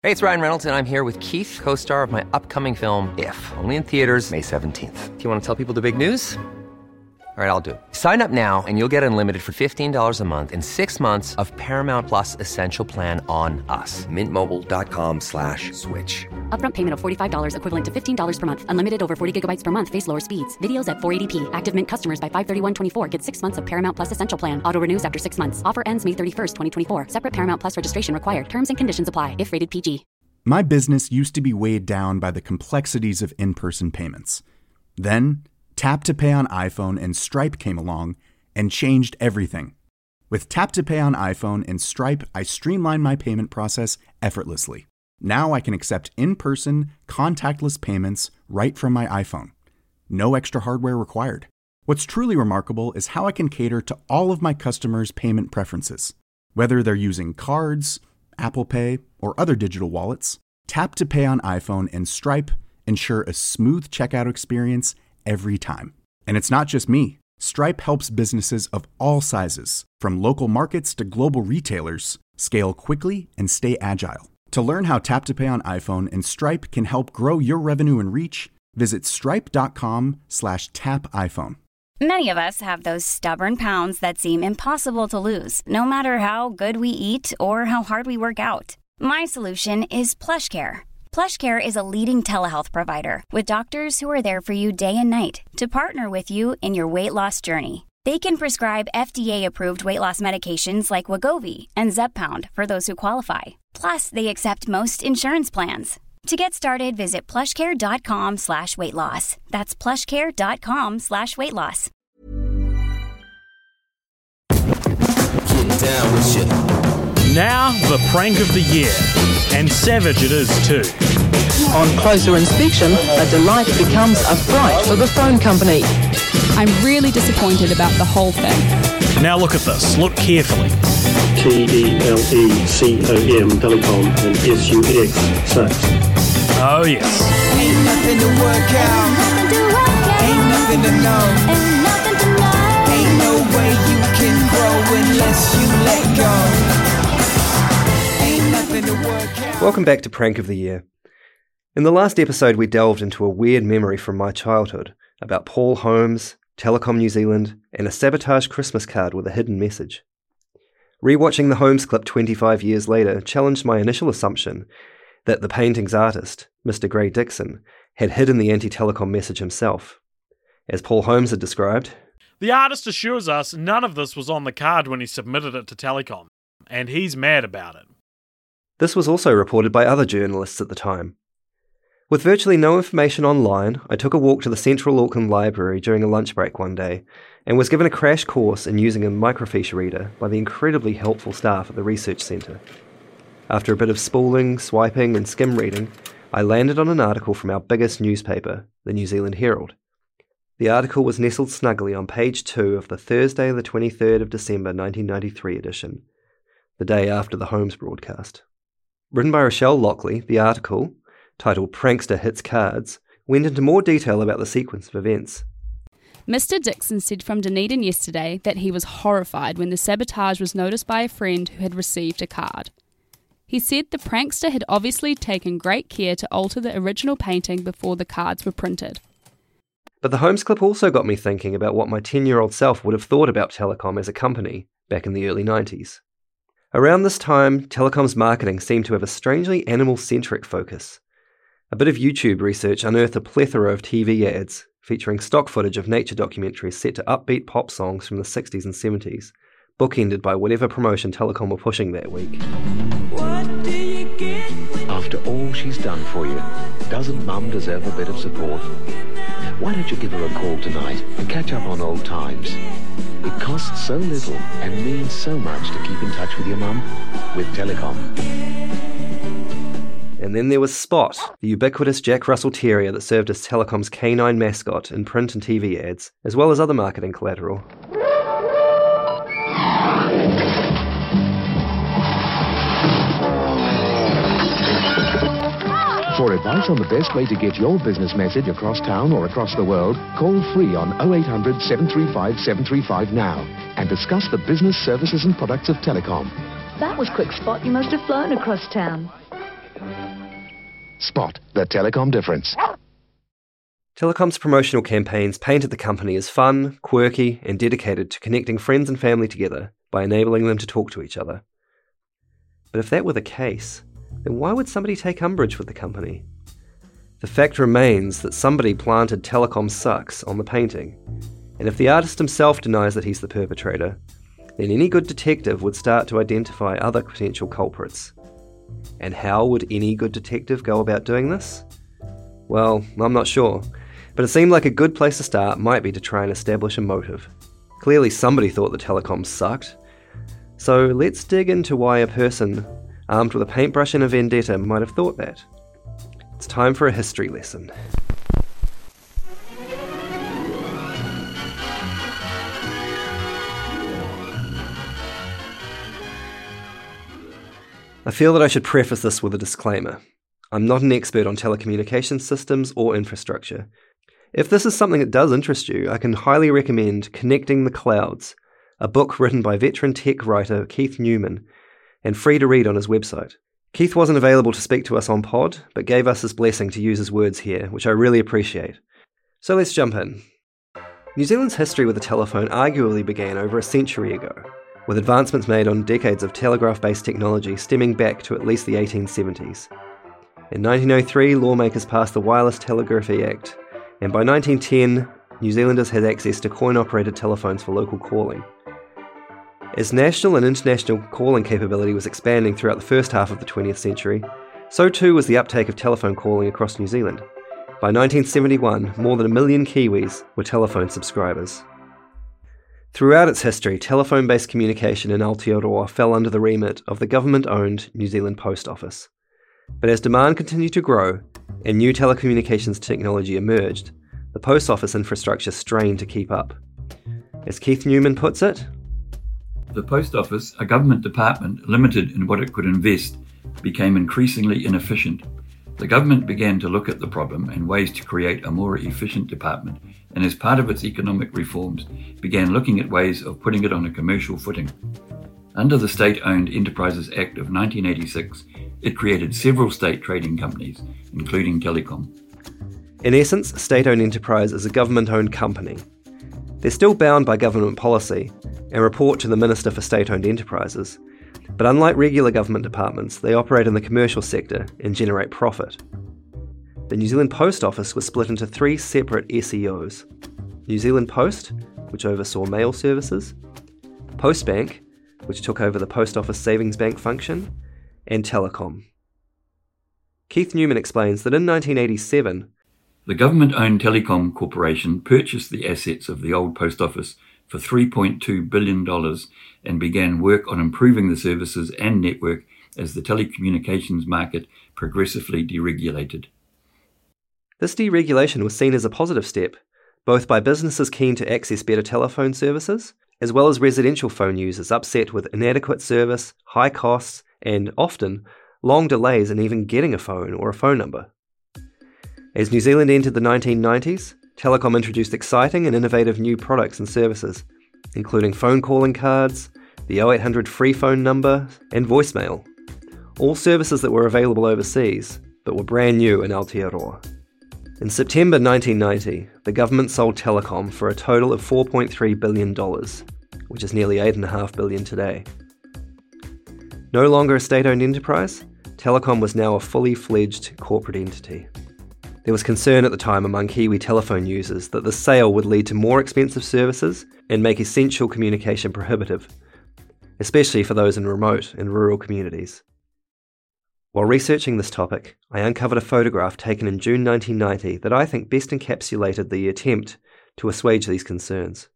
Hey, it's Ryan Reynolds, and I'm here with Keith, co-star of my upcoming film, If, only in theaters May 17th. Do you want to tell people the big news? All right, I'll do it. Sign up now and you'll get unlimited for $15 a month and 6 months of Paramount Plus Essential Plan on us. MintMobile.com/switch. Upfront payment of $45 equivalent to $15 per month. Unlimited over 40 gigabytes per month. Face lower speeds. Videos at 480p. Active Mint customers by 531.24 get 6 months of Paramount Plus Essential Plan. Auto renews after 6 months. Offer ends May 31st, 2024. Separate Paramount Plus registration required. Terms and conditions apply if rated PG. My business used to be weighed down by the complexities of in-person payments. Then, Tap to Pay on iPhone and Stripe came along and changed everything. With Tap to Pay on iPhone and Stripe, I streamlined my payment process effortlessly. Now I can accept in-person, contactless payments right from my iPhone. No extra hardware required. What's truly remarkable is how I can cater to all of my customers' payment preferences. Whether they're using cards, Apple Pay, or other digital wallets, Tap to Pay on iPhone and Stripe ensure a smooth checkout experience every time. And it's not just me. Stripe helps businesses of all sizes, from local markets to global retailers, scale quickly and stay agile. To learn how Tap to Pay on iPhone and Stripe can help grow your revenue and reach, visit stripe.com/tapiphone. Many of us have those stubborn pounds that seem impossible to lose, no matter how good we eat or how hard we work out. My solution is PlushCare. PlushCare is a leading telehealth provider with doctors who are there for you day and night to partner with you in your weight loss journey. They can prescribe FDA-approved weight loss medications like Wegovy and Zepbound for those who qualify. Plus, they accept most insurance plans. To get started, visit plushcare.com/weightloss. That's plushcare.com/weightloss. Getting down with you. Now, the prank of the year. And savage it is too. On closer inspection, a delight becomes a fright for the phone company. I'm really disappointed about the whole thing. Now look at this. Look carefully. TELECOM, telecom, and SUX, sex. Oh yes. Ain't nothing to work out. Ain't nothing to know. Ain't no way you can grow unless you let go. Ain't nothing to work out. Welcome back to Prank of the Year. In the last episode, we delved into a weird memory from my childhood about Paul Holmes, Telecom New Zealand, and a sabotage Christmas card with a hidden message. Rewatching the Holmes clip 25 years later challenged my initial assumption that the painting's artist, Mr. Gray Dixon, had hidden the anti-telecom message himself. As Paul Holmes had described, The artist assures us none of this was on the card when he submitted it to Telecom, and he's mad about it. this was also reported by other journalists at the time. With virtually no information online, I took a walk to the Central Auckland Library during a lunch break one day and was given a crash course in using a microfiche reader by the incredibly helpful staff at the research centre. After a bit of spooling, swiping and skim reading, I landed on an article from our biggest newspaper, the New Zealand Herald. The article was nestled snugly on page 2 of the Thursday the 23rd of December 1993 edition, the day after the Holmes broadcast. Written by Rochelle Lockley, the article, titled Prankster Hits Cards, went into more detail about the sequence of events. Mr. Dixon said from Dunedin yesterday that he was horrified when the sabotage was noticed by a friend who had received a card. He said the prankster had obviously taken great care to alter the original painting before the cards were printed. But the Holmes clip also got me thinking about what my 10-year-old self would have thought about Telecom as a company back in the early 90s. Around this time, Telecom's marketing seemed to have a strangely animal-centric focus. A bit of YouTube research unearthed a plethora of TV ads featuring stock footage of nature documentaries set to upbeat pop songs from the 60s and 70s, bookended by whatever promotion Telecom were pushing that week. After all she's done for you, doesn't Mum deserve a bit of support? Why don't you give her a call tonight and catch up on old times? It costs so little and means so much to keep in touch with your mum with Telecom. And then there was Spot, the ubiquitous Jack Russell Terrier that served as Telecom's canine mascot in print and TV ads, as well as other marketing collateral. For advice on the best way to get your business message across town or across the world, call free on 0800 735 735 now and discuss the business services and products of Telecom. That was quick, Spot. You must have flown across town. Spot the telecom difference. Telecom's promotional campaigns painted the company as fun, quirky, and dedicated to connecting friends and family together by enabling them to talk to each other. But if that were the case, then why would somebody take umbrage with the company? The fact remains that somebody planted "Telecom sucks" on the painting, and if the artist himself denies that he's the perpetrator, then any good detective would start to identify other potential culprits. And how would any good detective go about doing this? Well, I'm not sure, but it seemed like a good place to start might be to try and establish a motive. Clearly somebody thought the Telecom sucked, so let's dig into why a person armed with a paintbrush and a vendetta might have thought that. It's time for a history lesson. I feel that I should preface this with a disclaimer. I'm not an expert on telecommunications systems or infrastructure. If this is something that does interest you, I can highly recommend Connecting the Clouds, a book written by veteran tech writer Keith Newman, and free to read on his website. Keith wasn't available to speak to us on pod, but gave us his blessing to use his words here, which I really appreciate. So let's jump in. New Zealand's history with the telephone arguably began over a century ago, with advancements made on decades of telegraph-based technology stemming back to at least the 1870s. In 1903, lawmakers passed the Wireless Telegraphy Act, and by 1910, New Zealanders had access to coin-operated telephones for local calling. As national and international calling capability was expanding throughout the first half of the 20th century, so too was the uptake of telephone calling across New Zealand. By 1971, more than 1 million Kiwis were telephone subscribers. Throughout its history, telephone-based communication in Aotearoa fell under the remit of the government-owned New Zealand Post Office. But as demand continued to grow and new telecommunications technology emerged, the post office infrastructure strained to keep up. As Keith Newman puts it, the post office, a government department limited in what it could invest, became increasingly inefficient. The government began to look at the problem and ways to create a more efficient department, and as part of its economic reforms, began looking at ways of putting it on a commercial footing. Under the State-Owned Enterprises Act of 1986, it created several state trading companies, including Telecom. In essence, a state-owned enterprise is a government-owned company. They're still bound by government policy and report to the Minister for State-Owned Enterprises, but unlike regular government departments, they operate in the commercial sector and generate profit. The New Zealand Post Office was split into 3 separate SEOs: New Zealand Post, which oversaw mail services, Postbank, which took over the Post Office Savings Bank function, and Telecom. Keith Newman explains that in 1987, the government-owned Telecom Corporation purchased the assets of the old post office for $3.2 billion and began work on improving the services and network as the telecommunications market progressively deregulated. This deregulation was seen as a positive step, both by businesses keen to access better telephone services, as well as residential phone users upset with inadequate service, high costs, and, often, long delays in even getting a phone or a phone number. As New Zealand entered the 1990s, Telecom introduced exciting and innovative new products and services, including phone calling cards, the 0800 free phone number, and voicemail, all services that were available overseas, but were brand new in Aotearoa. In September 1990, the government sold Telecom for a total of $4.3 billion, which is nearly $8.5 billion today. No longer a state-owned enterprise, Telecom was now a fully fledged corporate entity. There was concern at the time among Kiwi telephone users that the sale would lead to more expensive services and make essential communication prohibitive, especially for those in remote and rural communities. While researching this topic, I uncovered a photograph taken in June 1990 that I think best encapsulated the attempt to assuage these concerns.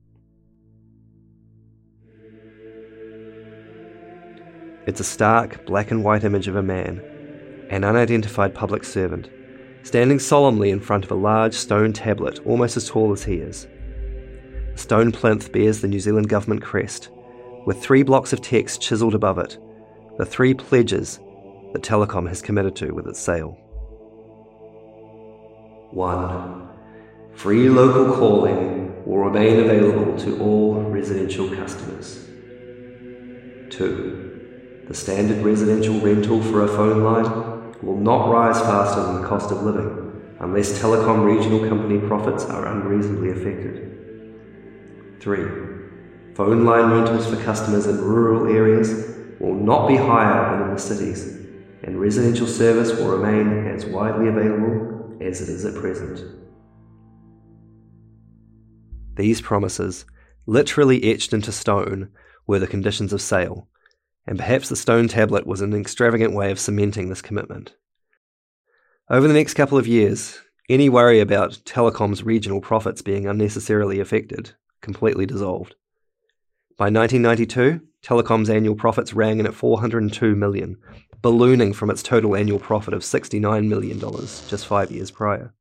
It's a stark, black and white image of a man, an unidentified public servant, standing solemnly in front of a large stone tablet almost as tall as he is. The stone plinth bears the New Zealand government crest, with 3 blocks of text chiselled above it, the 3 pledges that Telecom has committed to with its sale. 1. Free local calling will remain available to all residential customers. 2. The standard residential rental for a phone line will not rise faster than the cost of living unless telecom regional company profits are unreasonably affected. 3. Phone line rentals for customers in rural areas will not be higher than in the cities, and residential service will remain as widely available as it is at present. These promises, literally etched into stone, were the conditions of sale, and perhaps the stone tablet was an extravagant way of cementing this commitment. Over the next couple of years, any worry about Telecom's regional profits being unnecessarily affected completely dissolved. By 1992, Telecom's annual profits rang in at $402 million, ballooning from its total annual profit of $69 million just 5 years prior.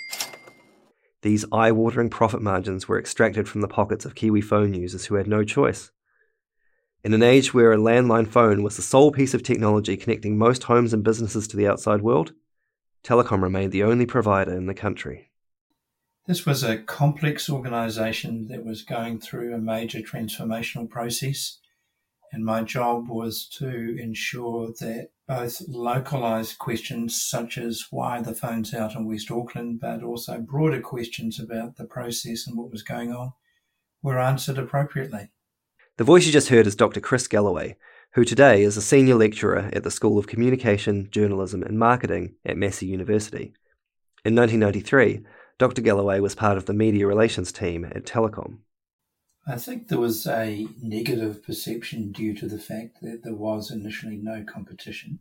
These eye-watering profit margins were extracted from the pockets of Kiwi phone users who had no choice. In an age where a landline phone was the sole piece of technology connecting most homes and businesses to the outside world, Telecom remained the only provider in the country. This was a complex organisation that was going through a major transformational process, and my job was to ensure that both localised questions such as why the phone's out in West Auckland, but also broader questions about the process and what was going on, were answered appropriately. The voice you just heard is Dr. Chris Galloway, who today is a senior lecturer at the School of Communication, Journalism and Marketing at Massey University. In 1993, Dr. Galloway was part of the media relations team at Telecom. I think there was a negative perception due to the fact that there was initially no competition.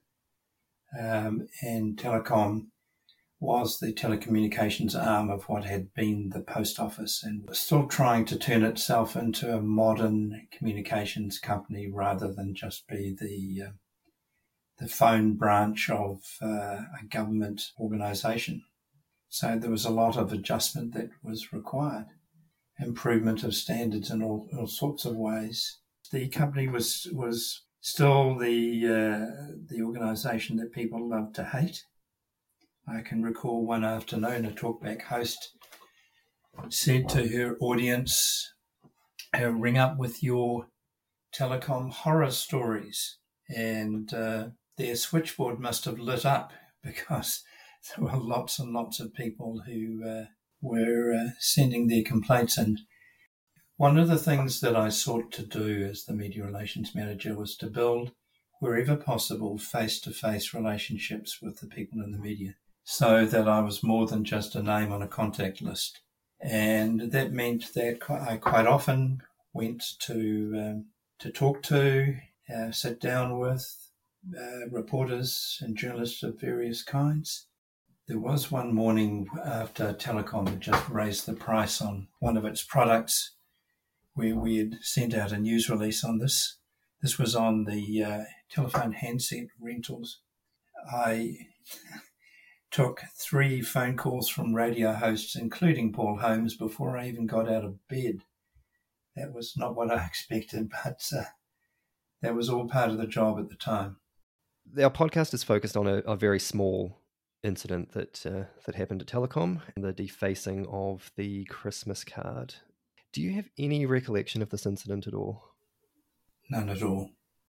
And Telecom was the telecommunications arm of what had been the post office and was still trying to turn itself into a modern communications company rather than just be the phone branch of a government organisation. So there was a lot of adjustment that was required. Improvement of standards in all sorts of ways. The company was still the organisation that people loved to hate. I can recall one afternoon a talkback host said to her audience, ring up with your Telecom horror stories. And their switchboard must have lit up because there were lots and lots of people who were sending their complaints in. One of the things that I sought to do as the media relations manager was to build, wherever possible, face-to-face relationships with the people in the media, so that I was more than just a name on a contact list. And that meant that I quite often went to talk to, sit down with reporters and journalists of various kinds. There was one morning after Telecom had just raised the price on one of its products where we had sent out a news release on this. This was on the telephone handset rentals. I took 3 phone calls from radio hosts, including Paul Holmes, before I even got out of bed. That was not what I expected, but that was all part of the job at the time. Our podcast is focused on a very small incident that happened at Telecom, the defacing of the Christmas card. Do you have any recollection of this incident at all? None at all.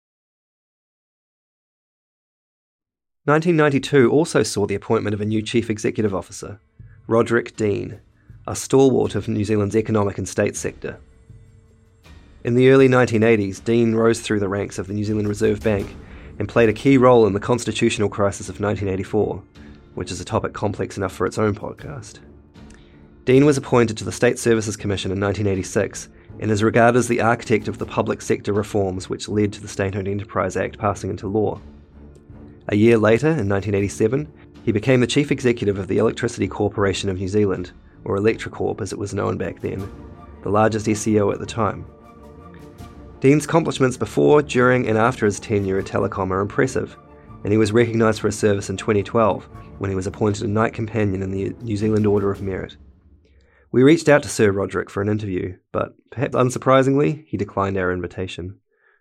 1992 also saw the appointment of a new chief executive officer, Roderick Dean, a stalwart of New Zealand's economic and state sector. In the early 1980s, Dean rose through the ranks of the New Zealand Reserve Bank and played a key role in the constitutional crisis of 1984, which is a topic complex enough for its own podcast. Dean was appointed to the State Services Commission in 1986 and is regarded as the architect of the public sector reforms which led to the State-Owned Enterprise Act passing into law. A year later, in 1987, he became the chief executive of the Electricity Corporation of New Zealand, or Electracorp as it was known back then, the largest SEO at the time. Dean's accomplishments before, during and after his tenure at Telecom are impressive, and he was recognised for his service in 2012 when he was appointed a Knight Companion in the New Zealand Order of Merit. We reached out to Sir Roderick for an interview, but perhaps unsurprisingly, he declined our invitation.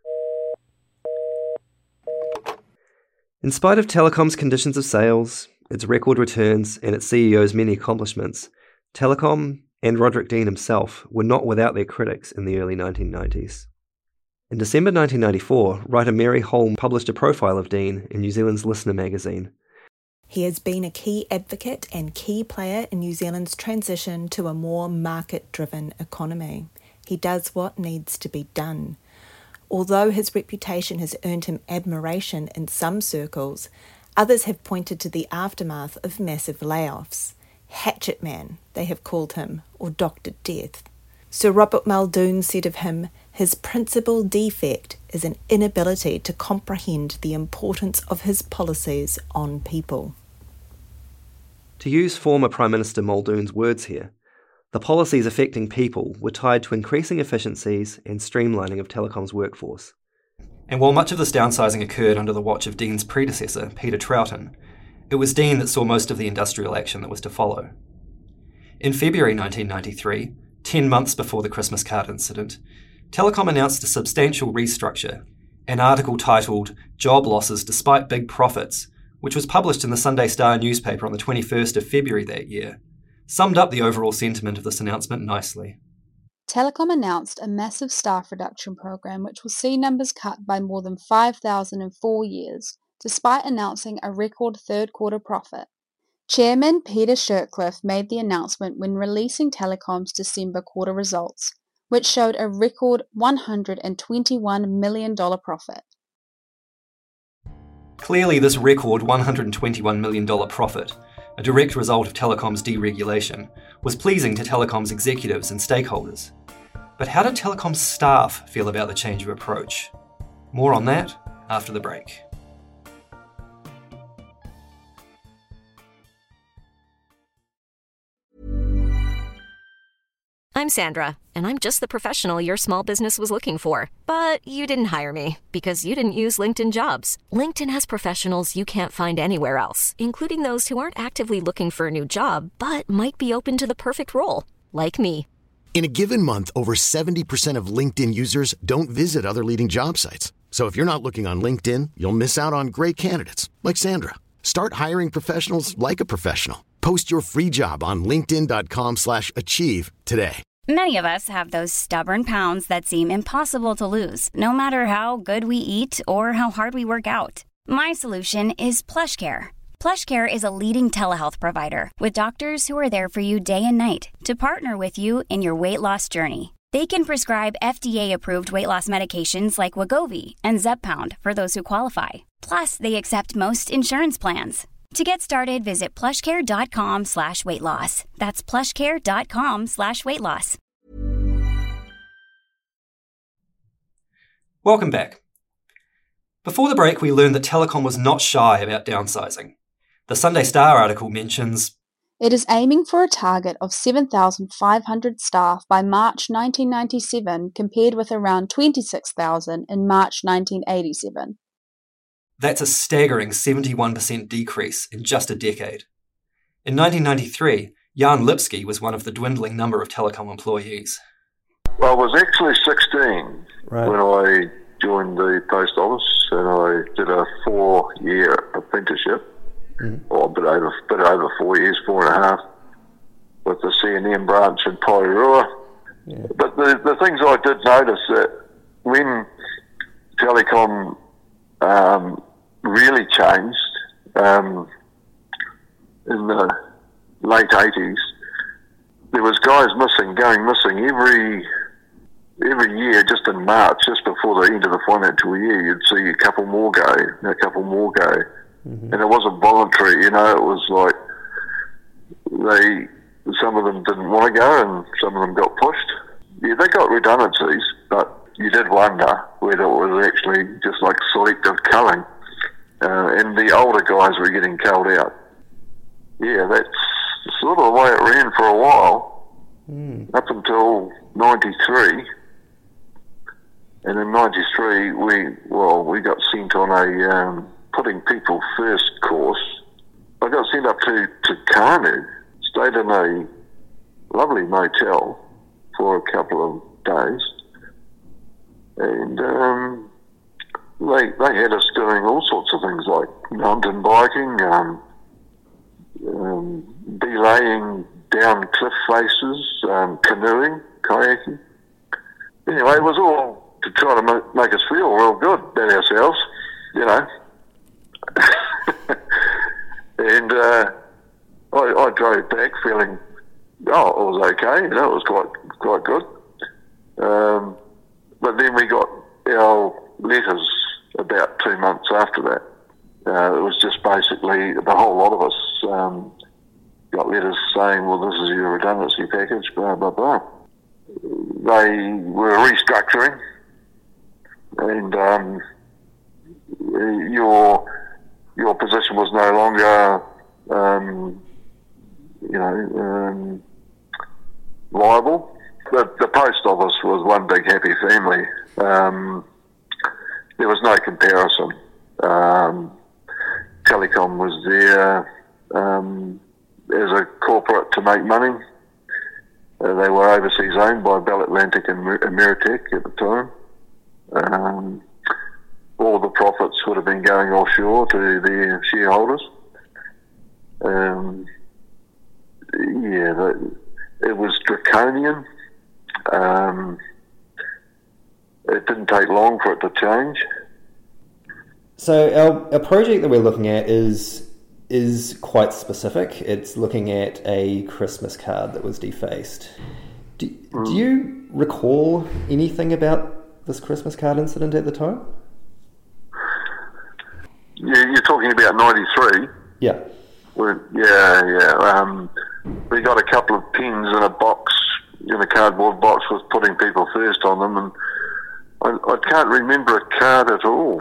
In spite of Telecom's conditions of sales, its record returns, and its CEO's many accomplishments, Telecom and Roderick Dean himself were not without their critics in the early 1990s. In December 1994, writer Mary Holm published a profile of Dean in New Zealand's Listener magazine. He has been a key advocate and key player in New Zealand's transition to a more market-driven economy. He does what needs to be done. Although his reputation has earned him admiration in some circles, others have pointed to the aftermath of massive layoffs. Hatchet Man, they have called him, or Dr. Death. Sir Robert Muldoon said of him, his principal defect is an inability to comprehend the importance of his policies on people. To use former Prime Minister Muldoon's words here, the policies affecting people were tied to increasing efficiencies and streamlining of Telecom's workforce. And while much of this downsizing occurred under the watch of Dean's predecessor, Peter Troughton, it was Dean that saw most of the industrial action that was to follow. In February 1993, 10 months before the Christmas card incident, Telecom announced a substantial restructure. An article titled "Job Losses Despite Big Profits," which was published in the Sunday Star newspaper on the 21st of February that year, summed up the overall sentiment of this announcement nicely. Telecom announced a massive staff reduction program which will see numbers cut by more than 5,000 in 4 years, despite announcing a record third-quarter profit. Chairman Peter Shirtcliffe made the announcement when releasing Telecom's December quarter results, which showed a record $121 million profit. Clearly, this record $121 million profit, a direct result of Telecom's deregulation, was pleasing to Telecom's executives and stakeholders. But how did Telecom's staff feel about the change of approach? More on that after the break. I'm Sandra, and I'm just the professional your small business was looking for. But you didn't hire me because you didn't use LinkedIn Jobs. LinkedIn has professionals you can't find anywhere else, including those who aren't actively looking for a new job, but might be open to the perfect role, like me. In a given month, over 70% of LinkedIn users don't visit other leading job sites. So if you're not looking on LinkedIn, you'll miss out on great candidates, like Sandra. Start hiring professionals like a professional. Post your free job on linkedin.com/achieve today. Many of us have those stubborn pounds that seem impossible to lose, no matter how good we eat or how hard we work out. My solution is PlushCare. PlushCare is a leading telehealth provider with doctors who are there for you day and night to partner with you in your weight loss journey. They can prescribe FDA-approved weight loss medications like Wegovy and Zepbound for those who qualify. Plus, they accept most insurance plans. To get started, visit plushcare.com/weightloss. That's plushcare.com/weightloss. Welcome back. Before the break, we learned that Telecom was not shy about downsizing. The Sunday Star article mentions, It is aiming for a target of 7,500 staff by March 1997 compared with around 26,000 in March 1987. That's a staggering 71% decrease in just a decade. In 1993, Jan Lipsky was one of the dwindling number of Telecom employees. Well, I was actually 16 when I joined the post office, and I did a 4-year apprenticeship, or a bit over 4 years, 4.5, with the C&M branch in Porirua. Yeah. But the things I did notice that when Telecom really changed in the late 80s, there was guys going missing every year. Just in March, just before the end of the financial year, you'd see a couple more go, and it wasn't voluntary. It was like some of them didn't want to go, and some of them got pushed. Yeah, they got redundancies, but you did wonder whether it was actually just like selective culling, and the older guys were getting culled out. Yeah, that's sort of the way it ran for a while, up until 93. And in 93, we got sent on a putting people first course. I got sent up to Kanu, stayed in a lovely motel for a couple of days. And they had us doing all sorts of things like mountain biking, belaying down cliff faces, canoeing, kayaking. Anyway, it was all to try to make us feel real good about ourselves, you know. And I drove back feeling, it was okay, you know, it was quite good. But then we got our letters about 2 months after that. It was just basically, the whole lot of us got letters saying, well, this is your redundancy package, blah, blah, blah. They were restructuring, and your position was no longer, liable. The post office was one big happy family. There was no comparison. Telecom was there as a corporate to make money. They were overseas owned by Bell Atlantic and Ameritech at the time. All the profits would have been going offshore to their shareholders. It was draconian. It didn't take long for it to change. So our project that we're looking at is quite specific. It's looking at a Christmas card that was defaced. Do you recall anything about this Christmas card incident at the time? Yeah, you're talking about 93? Yeah. We got a couple of pins in a box, in a cardboard box with putting people first on them, and I can't remember a card at all.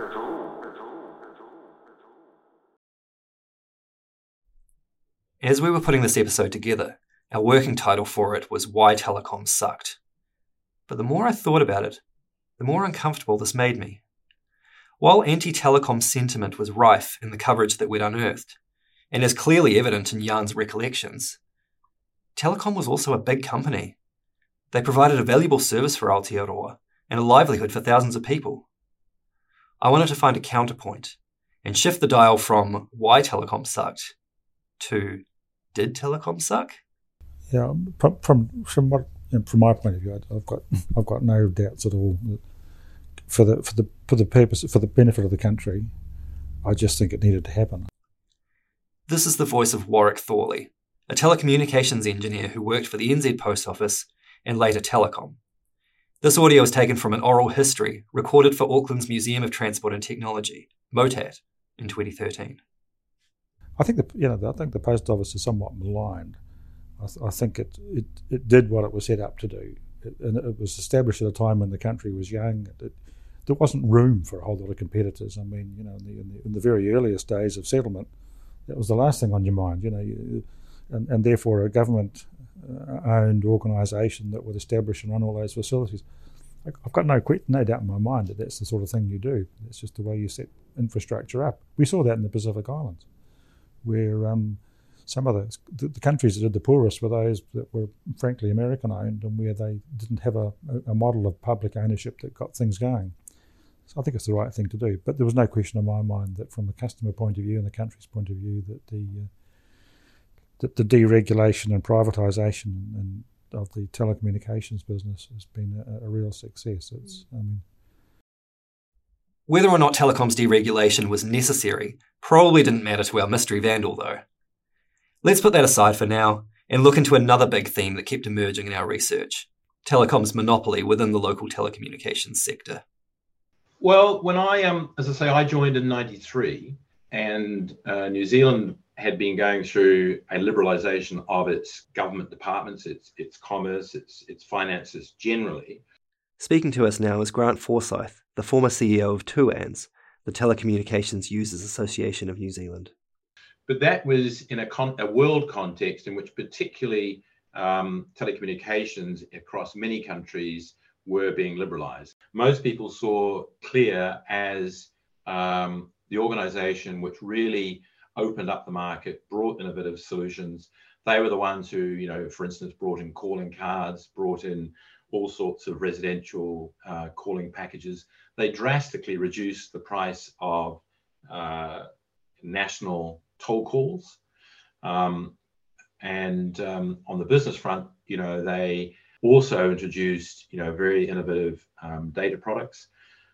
As we were putting this episode together, our working title for it was Why Telecom Sucked. But the more I thought about it, the more uncomfortable this made me. While anti-telecom sentiment was rife in the coverage that we'd unearthed, and is clearly evident in Jan's recollections, Telecom was also a big company. They provided a valuable service for Aotearoa and a livelihood for thousands of people. I wanted to find a counterpoint and shift the dial from why Telecom sucked to did Telecom suck? Yeah, from my point of view, I've got no doubts at all. For the benefit of the country, I just think it needed to happen. This is the voice of Warwick Thorley, a telecommunications engineer who worked for the NZ Post Office and later Telecom. This audio is taken from an oral history recorded for Auckland's Museum of Transport and Technology, MOTAT, in 2013. I think the post office is somewhat maligned. I think it did what it was set up to do, and it was established at a time when the country was young. There wasn't room for a whole lot of competitors. I mean, in the very earliest days of settlement, that was the last thing on your mind. And therefore a government-owned organisation that would establish and run all those facilities. I've got no doubt in my mind that that's the sort of thing you do. It's just the way you set infrastructure up. We saw that in the Pacific Islands, where some of the countries that did the poorest were those that were frankly American-owned and where they didn't have a model of public ownership that got things going. So I think it's the right thing to do. But there was no question in my mind that from a customer point of view and the country's point of view that the deregulation and privatisation of the telecommunications business has been a real success. Whether or not Telecom's deregulation was necessary probably didn't matter to our mystery vandal, though. Let's put that aside for now and look into another big theme that kept emerging in our research: Telecom's monopoly within the local telecommunications sector. Well, when I joined in 93, and New Zealand had been going through a liberalisation of its government departments, its commerce, its finances generally. Speaking to us now is Grant Forsyth, the former CEO of TUANZ, the Telecommunications Users Association of New Zealand. But that was in a world context in which particularly telecommunications across many countries were being liberalised. Most people saw CLEAR as the organisation which really opened up the market, brought innovative solutions. They were the ones who, for instance, brought in calling cards, brought in all sorts of residential calling packages. They drastically reduced the price of national toll calls. And on the business front, they also introduced, very innovative data products,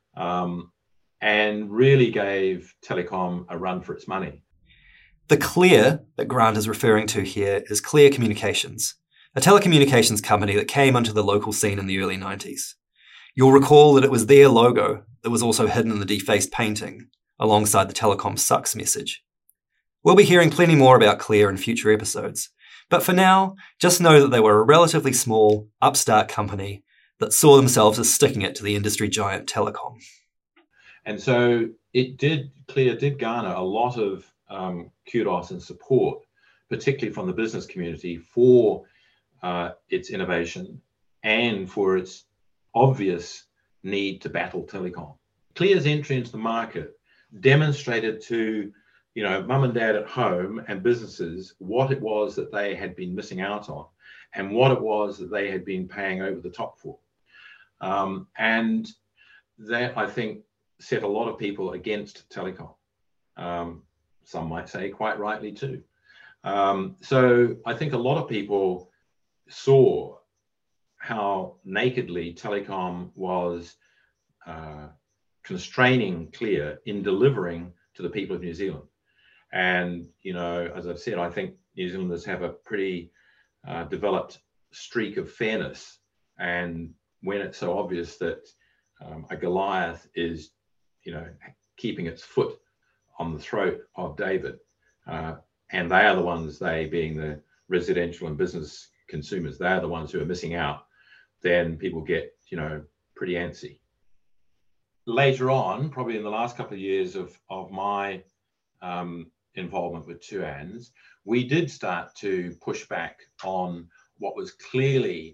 and really gave telecom a run for its money. The Clear that Grant is referring to here is Clear Communications, a telecommunications company that came onto the local scene in the early 90s. You'll recall that it was their logo that was also hidden in the defaced painting, alongside the Telecom Sucks message. We'll be hearing plenty more about Clear in future episodes, but for now, just know that they were a relatively small, upstart company that saw themselves as sticking it to the industry giant Telecom. And so Clear did garner a lot of kudos and support, particularly from the business community, for its innovation and for its obvious need to battle telecom. Clear's entry into the market demonstrated to mum and dad at home and businesses what it was that they had been missing out on and what it was that they had been paying over the top for. And that, I think, set a lot of people against telecom. Some might say quite rightly too. So I think a lot of people saw how nakedly telecom was constraining Clear in delivering to the people of New Zealand. And, as I've said, I think New Zealanders have a pretty developed streak of fairness. And when it's so obvious that a Goliath is, keeping its foot on the throat of David, and they are the ones, they being the residential and business consumers, they are the ones who are missing out, then people get, pretty antsy. Later on, probably in the last couple of years of my involvement with Tuans, we did start to push back on what was clearly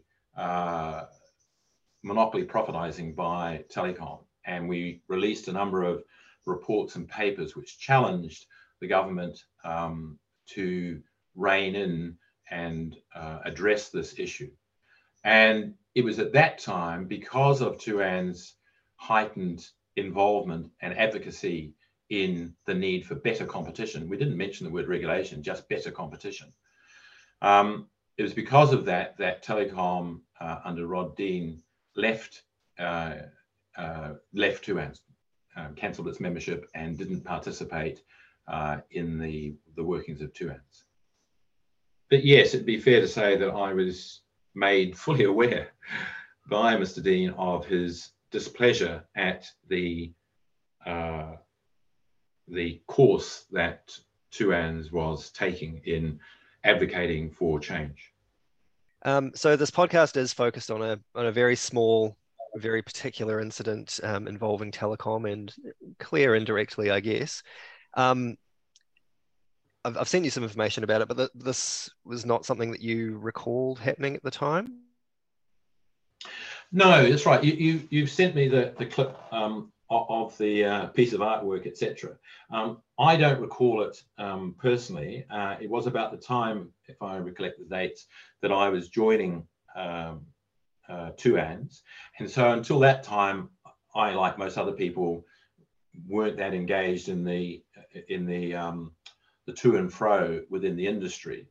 monopoly profitizing by telecom. And we released a number of reports and papers which challenged the government to rein in and address this issue. And it was at that time, because of Tuan's heightened involvement and advocacy in the need for better competition. We didn't mention the word regulation, just better competition. It was because of that Telecom under Rod Dean left Tuans, cancelled its membership and didn't participate in the workings of Tuans. But yes, it'd be fair to say that I was made fully aware by Mr. Dean of his displeasure at the course that Tuans was taking in advocating for change. So this podcast is focused on a very small, very particular incident involving telecom and Clear indirectly, I guess. I've sent you some information about it, but this was not something that you recalled happening at the time? No, that's right. You've sent me the clip of the piece of artwork, etc. I don't recall it personally. It was about the time, if I recollect the dates, that I was joining Tuans. And so until that time, I, like most other people, weren't that engaged in the to and fro within the industry.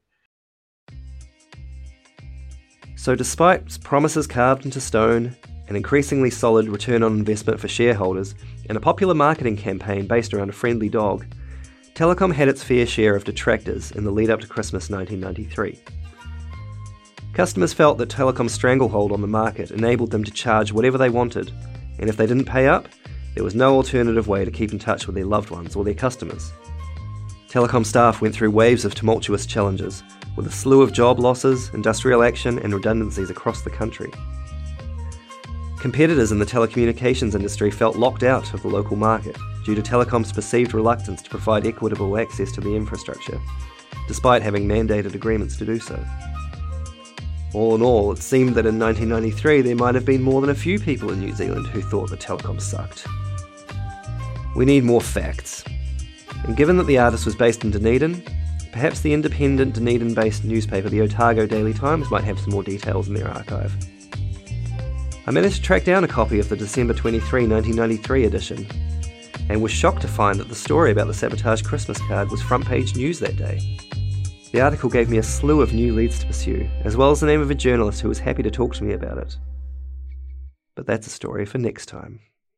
So despite promises carved into stone, an increasingly solid return on investment for shareholders, and a popular marketing campaign based around a friendly dog, Telecom had its fair share of detractors in the lead up to Christmas 1993. Customers felt that Telecom's stranglehold on the market enabled them to charge whatever they wanted, and if they didn't pay up, there was no alternative way to keep in touch with their loved ones or their customers. Telecom staff went through waves of tumultuous challenges, with a slew of job losses, industrial action and redundancies across the country. Competitors in the telecommunications industry felt locked out of the local market due to Telecom's perceived reluctance to provide equitable access to the infrastructure, despite having mandated agreements to do so. All in all, it seemed that in 1993 there might have been more than a few people in New Zealand who thought that Telecom sucked. We need more facts. And given that the artist was based in Dunedin, perhaps the independent Dunedin-based newspaper the Otago Daily Times might have some more details in their archive. I managed to track down a copy of the December 23, 1993 edition, and was shocked to find that the story about the sabotage Christmas card was front page news that day. The article gave me a slew of new leads to pursue, as well as the name of a journalist who was happy to talk to me about it. But that's a story for next time.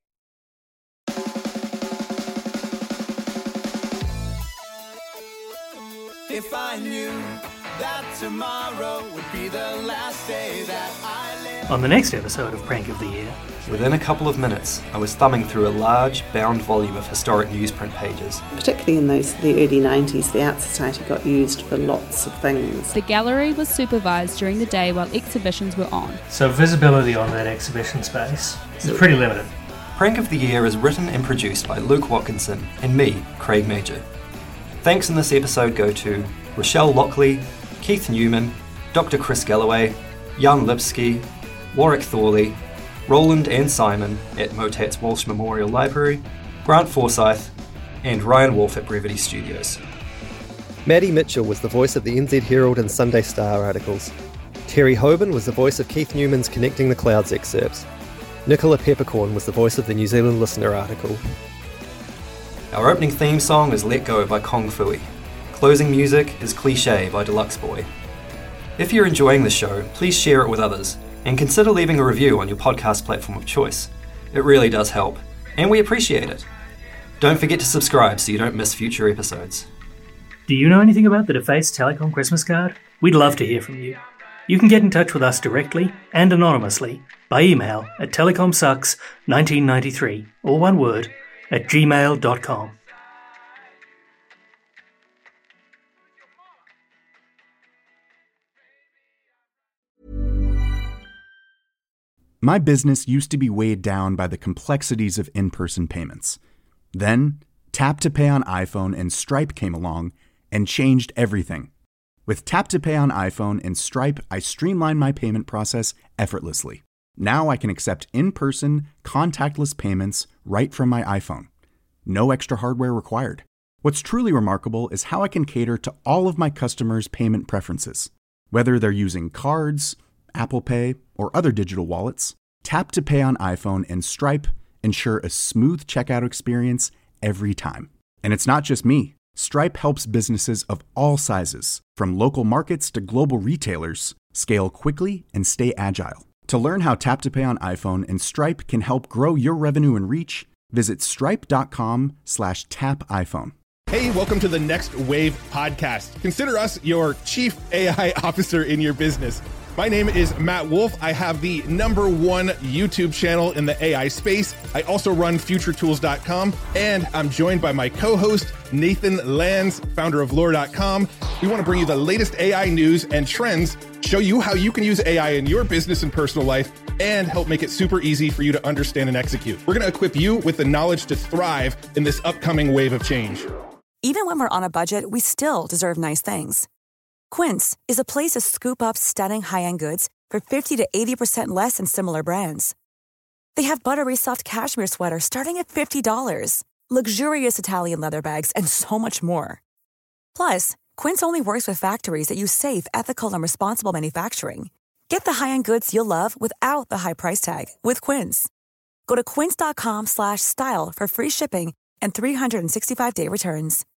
If I knew that tomorrow would be the last day that I live. On the next episode of Prank of the Year, within a couple of minutes, I was thumbing through a large, bound volume of historic newsprint pages. Particularly in the early 90s, the Art Society got used for lots of things. The gallery was supervised during the day while exhibitions were on. so visibility on that exhibition space is pretty limited. Prank of the Year is written and produced by Luke Watkinson and me, Craig Major. Thanks in this episode go to Rochelle Lockley, Keith Newman, Dr. Chris Galloway, Jan Lipsky, Warwick Thorley, Roland and Simon at Motat's Walsh Memorial Library, Grant Forsyth, and Ryan Wolf at Brevity Studios. Maddie Mitchell was the voice of the NZ Herald and Sunday Star articles. Terry Hoban was the voice of Keith Newman's Connecting the Clouds excerpts. Nicola Peppercorn was the voice of the New Zealand Listener article. Our opening theme song is Let Go by Kong Fui. Closing music is Cliché by Deluxe Boy. If you're enjoying the show, please share it with others, and consider leaving a review on your podcast platform of choice. It really does help, and we appreciate it. Don't forget to subscribe so you don't miss future episodes. Do you know anything about the Defaced Telecom Christmas card? We'd love to hear from you. You can get in touch with us directly and anonymously by email at telecomsucks1993, all one word, at gmail.com. My business used to be weighed down by the complexities of in-person payments. Then, Tap to Pay on iPhone and Stripe came along and changed everything. With Tap to Pay on iPhone and Stripe, I streamlined my payment process effortlessly. Now I can accept in-person, contactless payments right from my iPhone. No extra hardware required. What's truly remarkable is how I can cater to all of my customers' payment preferences. Whether they're using cards, Apple Pay, or other digital wallets, Tap to Pay on iPhone and Stripe ensure a smooth checkout experience every time. And it's not just me. Stripe helps businesses of all sizes, from local markets to global retailers, scale quickly and stay agile. To learn how Tap to Pay on iPhone and Stripe can help grow your revenue and reach, visit stripe.com/tapiphone. Hey, welcome to the Next Wave podcast. Consider us your chief AI officer in your business. My name is Matt Wolf. I have the #1 YouTube channel in the AI space. I also run futuretools.com, and I'm joined by my co-host, Nathan Lands, founder of lore.com. We want to bring you the latest AI news and trends, show you how you can use AI in your business and personal life, and help make it super easy for you to understand and execute. We're going to equip you with the knowledge to thrive in this upcoming wave of change. Even when we're on a budget, we still deserve nice things. Quince is a place to scoop up stunning high-end goods for 50 to 80% less than similar brands. They have buttery soft cashmere sweaters starting at $50, luxurious Italian leather bags, and so much more. Plus, Quince only works with factories that use safe, ethical, and responsible manufacturing. Get the high-end goods you'll love without the high price tag with Quince. Go to quince.com/style for free shipping and 365-day returns.